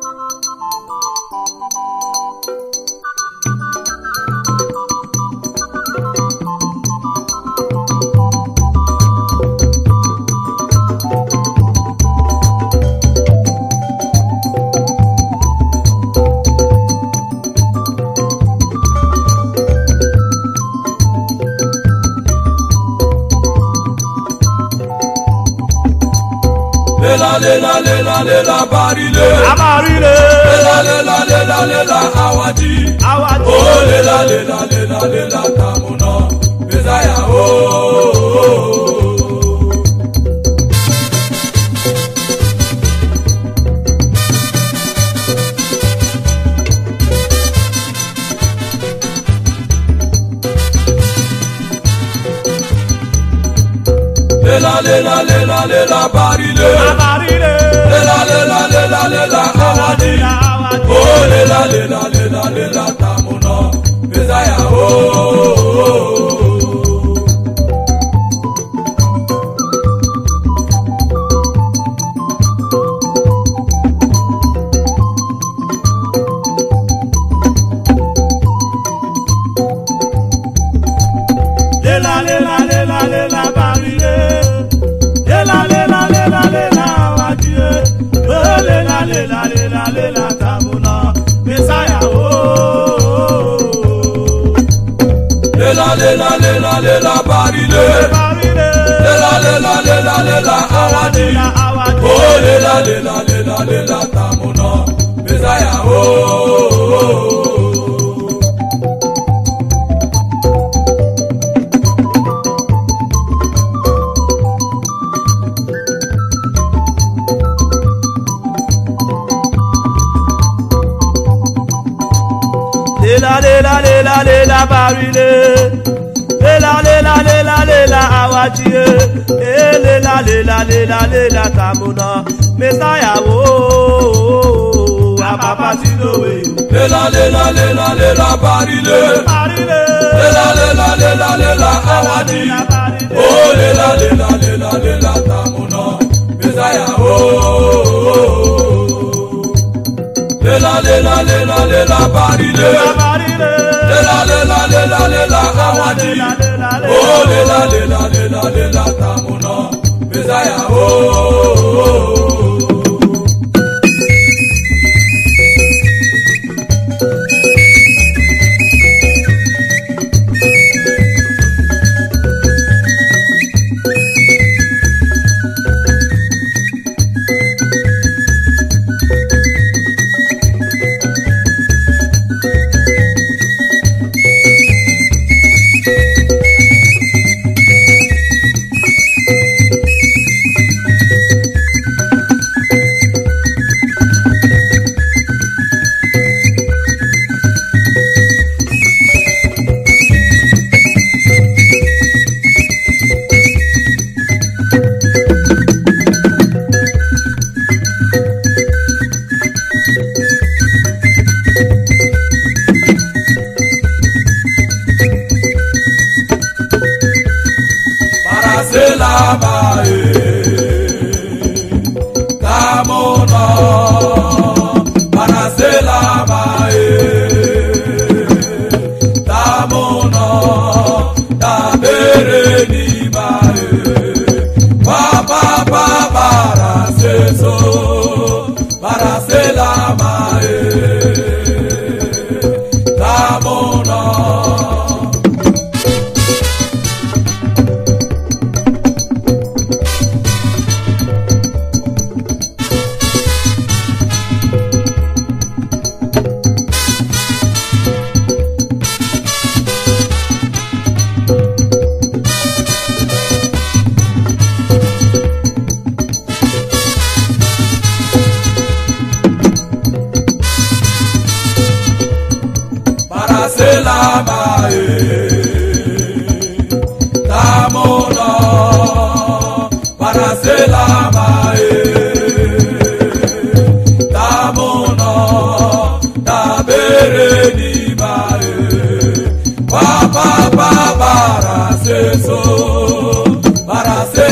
Lela barile amarile lela awadi oh lela tamuna bezaya oh lela barile amarile lela awadi oh lela tamuna bezaya oh lela barile lela awadi oh lela tamuna Messiah oh lela barile lela awadi oh lela tamuna Messiah oh lela barile lela awadi lela tamuna Messiah oh papa tilowe lela barile lela awadi oh lela tamuna Messiah oh lela barile lela awadi oh lela tamuna Messiah oh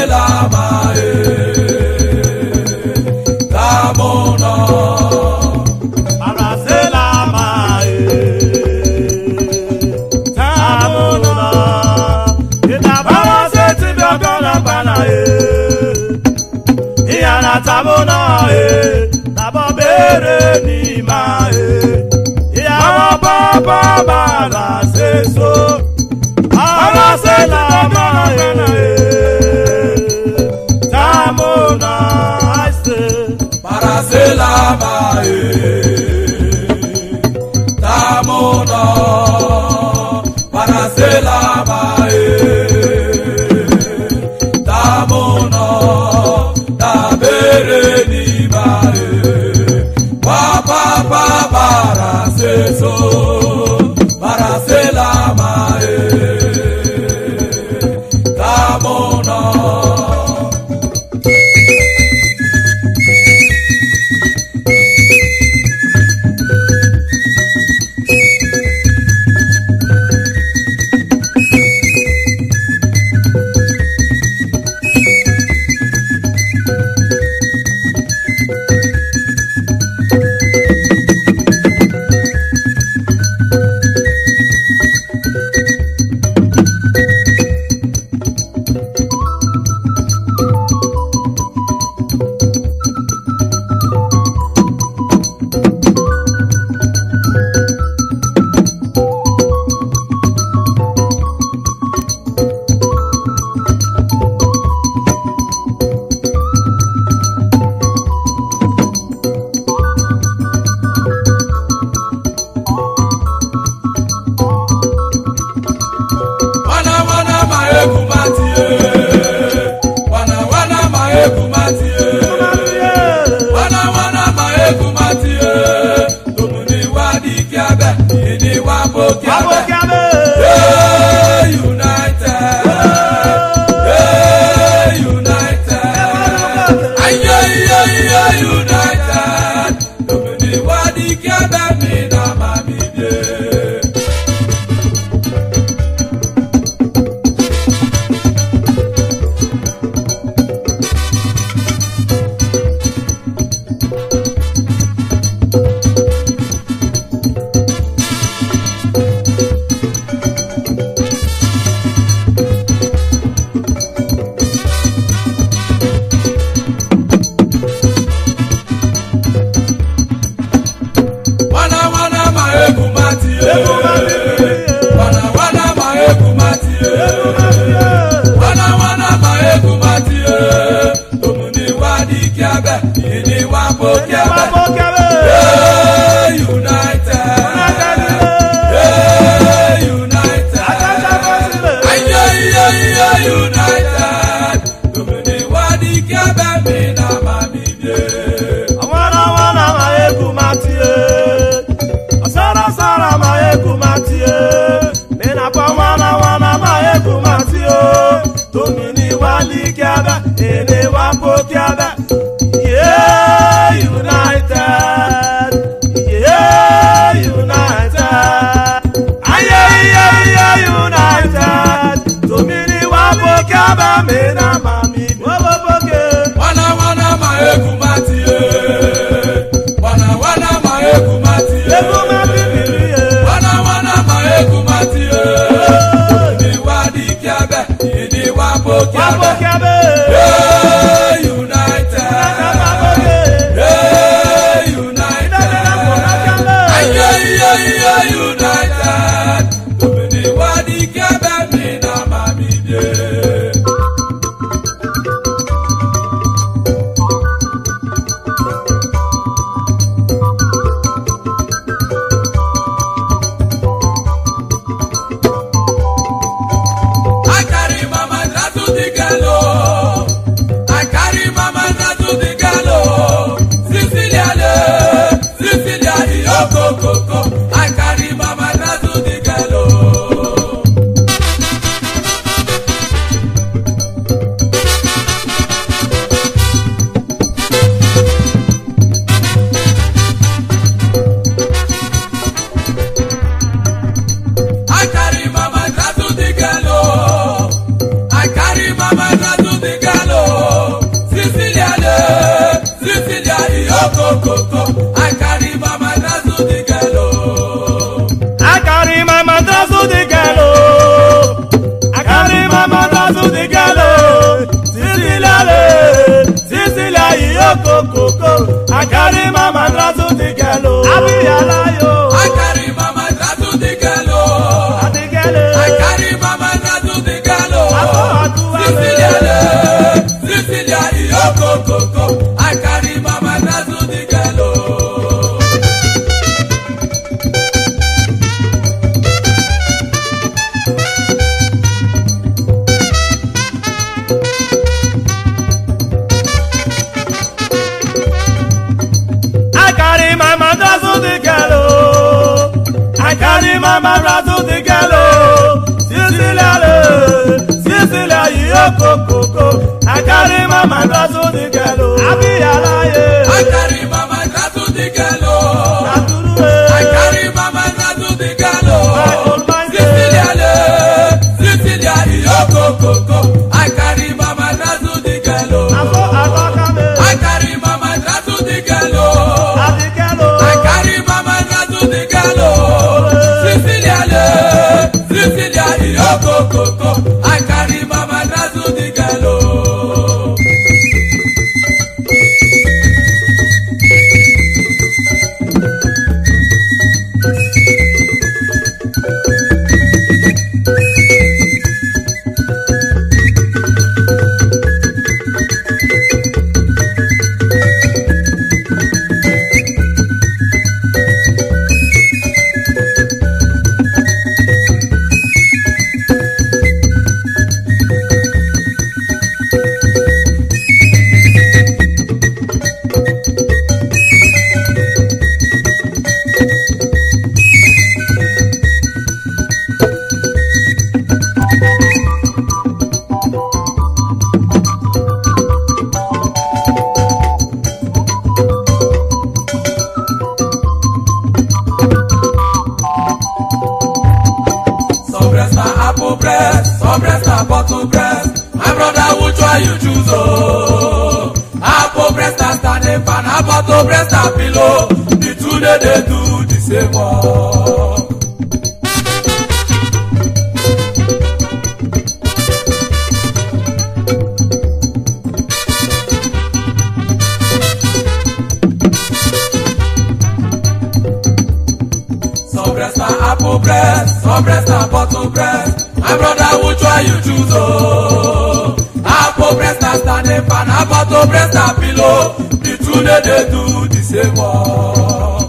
Tamona bere ni mae ya baba bara seso ara se la mae tamona se para se la mae tamona para se la mae tamona tabere ni mae papa para seso para se la mae tamona. I carry my madrazo mama to the girl, I carry mama to the girl, Cecilia, you coco. I carry mama to the girl, I carry mama to the girl, I carry mama to the girl, Cecilia, you coco. I carry mama to the girl, I carry mama to the girl, I carry mama to the girl, Cecilia, you coco. I carry mama to the girl. Some breast and bottle breast. My brother, which one you choose? Oh, apple breast and standing fan, a bottle breast and pillow. The two they do the same one. Some breast and apple breast, some breast and bottle breast. My brother, which one you choose? Oh, apple breast and standing fan, a bottle breast and pillow. The two they do the same one.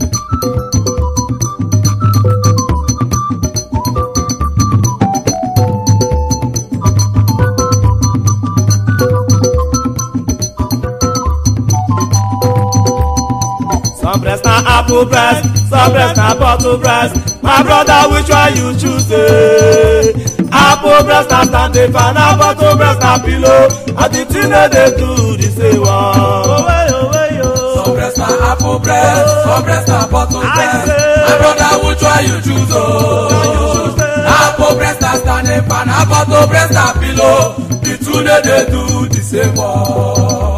Some breast and apple breast, some breast and bottle breast. My brother, which one you choose? Apple breast and standing fan, a bottle breast and pillow. And the two they do the same one. Some breast and apple breast, some breast and bottle breast. My brother, which one you choose? Oh, apple breast and standing fan, a bottle breast and pillow. The two they do the same one.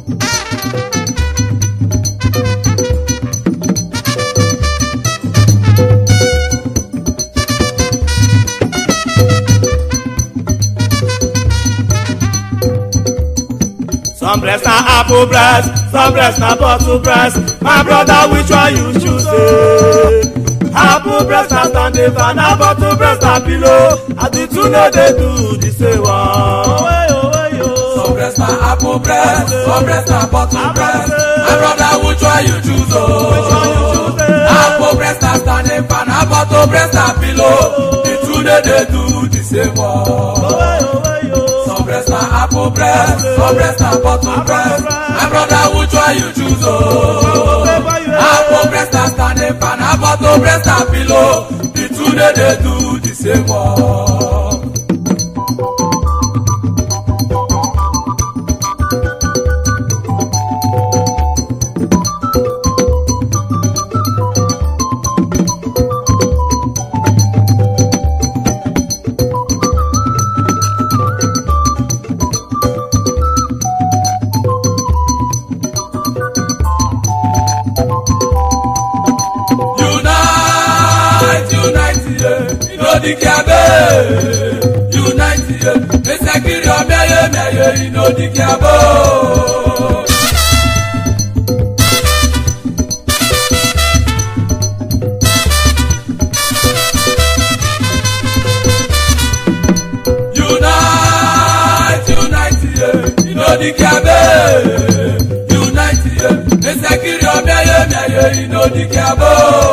Some breast and apple breast, some breast and bottle breast. My brother, which one you choose? Apple breast and standing fan, a bottle breast and pillow. And the two they do the same one. Some breast and apple breast, some breast and bottle breast. My brother, which one you choose? Oh, apple breast and standing fan, a bottle breast and pillow. The two they do the same one. Some breast and apple breast, some breast and bottle breast. My brother, which one you choose? Oh, apple breast and standing fan, a bottle breast and pillow. The two they do the same one. Unite, the security of me, you know the cabo. Unite, you know the cabo. Unite, the security of me, you know the cabo.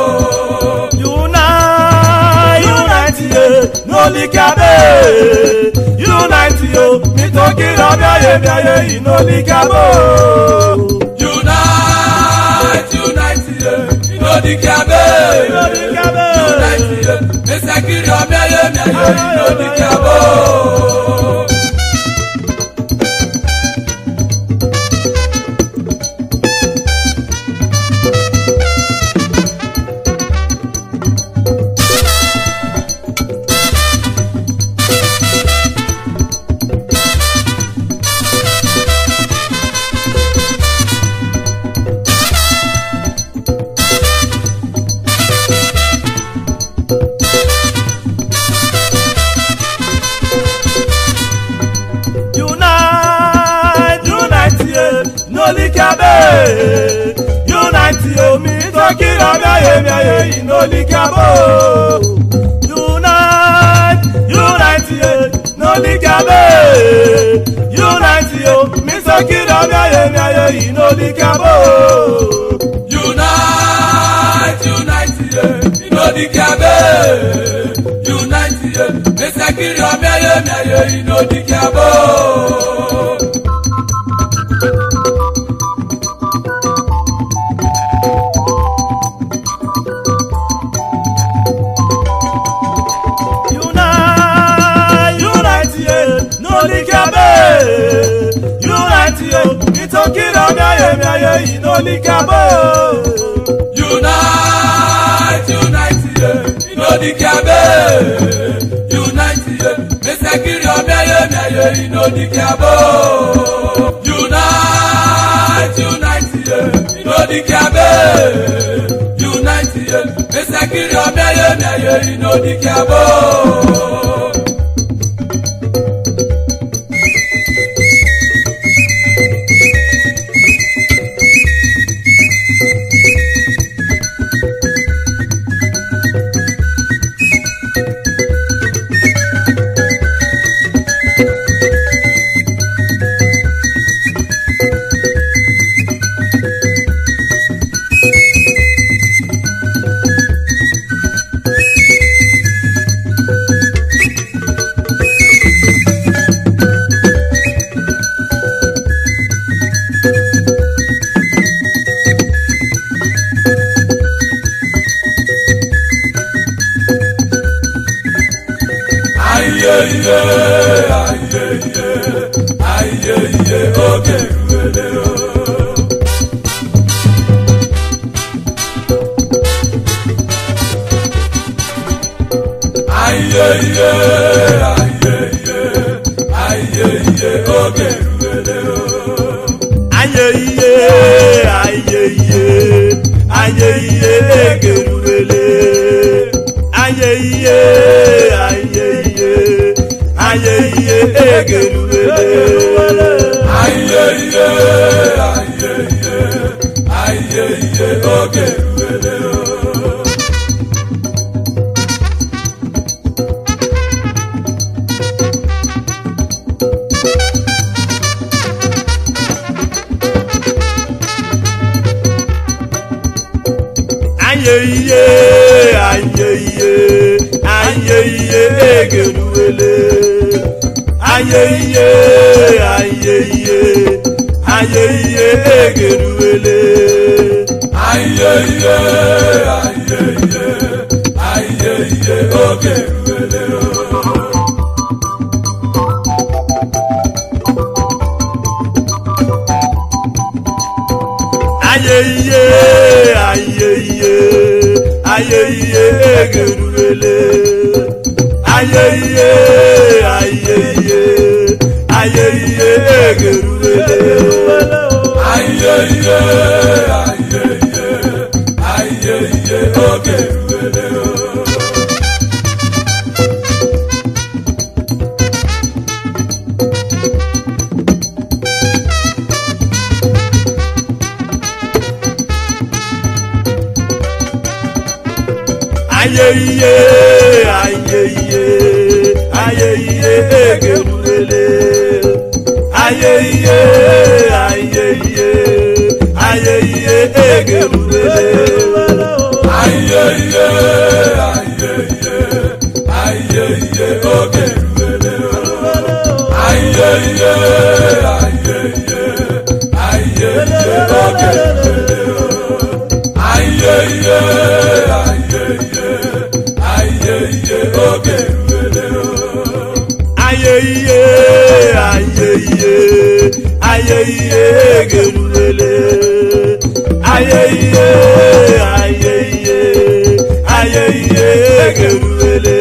No likabe, unite yo, mi to kira biaye, ino likabo. Unite, inodikiabe unite mesekiri omiaye miaye inodikiabo. Unite yo mi toki omiaye miaye inodikiabo. Unite yo inodikiabe. Unite yo mi toki omiaye miaye inodikiabo. Unite yo inodikiabe. Unite yo mesekiri omiaye miaye inodikiabo. Unite yo, mitokiri omiaye miaye inodikiabo. Unite yo, inodikiabe. Unite yo, mesekiri omiaye miaye inodikiabo. Unite yo, inodikiabe. Unite yo, mesekiri omiaye miaye inodikiabo. Yeah. iye aye iye aye iye egeruele.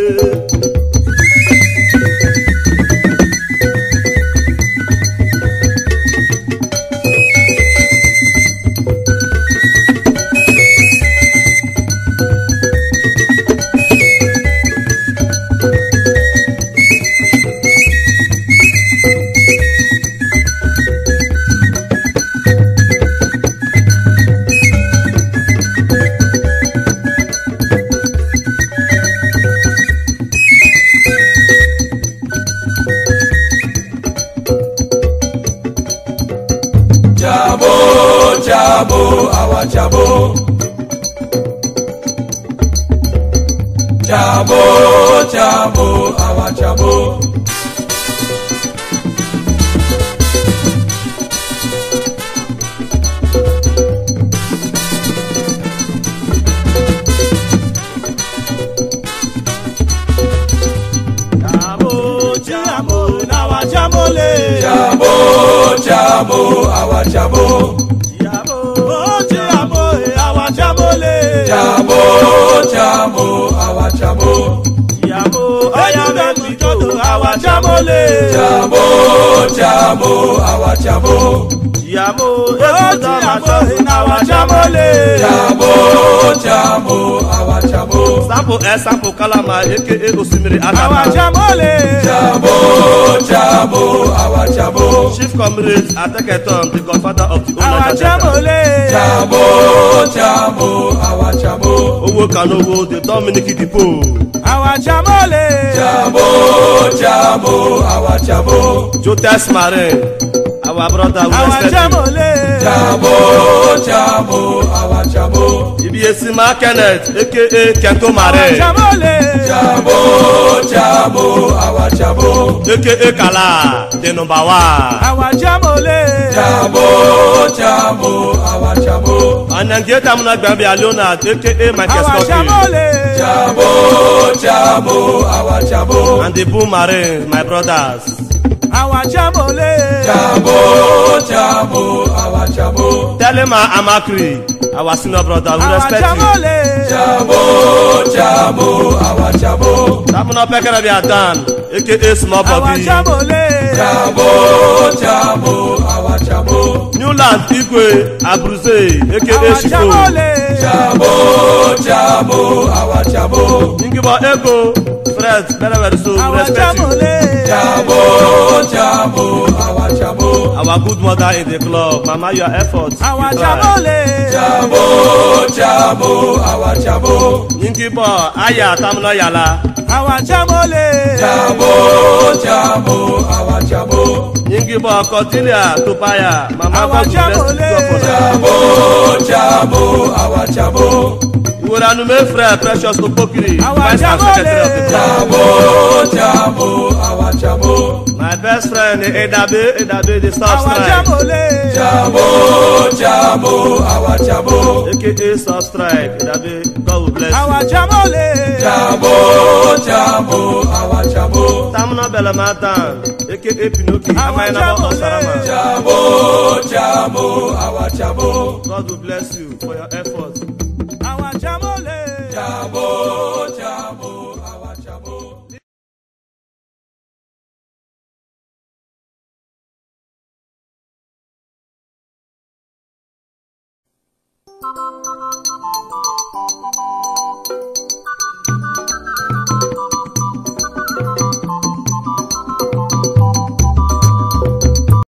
Chabo, our chabo. Chabo, chabo, our chabo. Chabo, chabo, our chabo. Chabo, chabo, our chabo. Chabo, our chamole. Chabo, chabo, our chabo. Chabo, our chamole. Chabo, chabo, our chabo. Sample kalama aka Osimiri Adama. Our chamole. Chabo, chabo, our chabo. Chief Comrade Ateketon, the godfather of the our chamole. Chabo, chabo, our chabo. Owo Kanowo, the Dominic Dipo. Our chamole. Chabo, chabo, our chabo. Jotas Mare, our brother. Our chamole. Chabo, chabo, our chabo. Ibiesima Kenneth, aka Kento Mare. Our chamole. Chabo, chabo, our chabo. Aka Kala, the number one. Our chamole. Chabo, chabo, our chabo. And then get Amuna Gambi Alona, aka Michael Scott. Our chamole. Chabo, chabo, our chabo. And the Boom Mare, my brothers. Our chamole. Chabo, chabo, our chabo. Telema Amakri, our senior brother, we respect you. Chabo, chabo, our chabo. Tamuna Pekara Biadan, aka Small Bobby. Our chamole. Chabo, chabo, our chabo. Newland Igwe Abruzé, aka Shiko. Chabo, chabo, our chabo. Ingibo Ego, Fred, very so respect you. Chabo, chabo, our chabo. Our good mother in the club, Mama, your efforts. Our chamole. Chabo, chabo, our chabo. Ingibo Aya Tamuna Yala. Our chamole. Chabo, chabo, our chabo. Ingibo Cordelia Tupaya, Mama, our chamole. Chabo, chabo, our chabo. You will anoint friend Precious Topokiri, Vice Secretary of the club. Chabo, chabo, our chabo. My best friend Edabe, the South Strike. Chabo, chabo, our chabo. AKA South Strike, Edabe, God will bless you. Our chamole. Chabo, chabo, our chabo. Tamuna Belamatan, AKA Pinocchio, Chabo, chabo, our chabo. God will bless you for your efforts. Our chamole. Chabo, chabo, our chabo.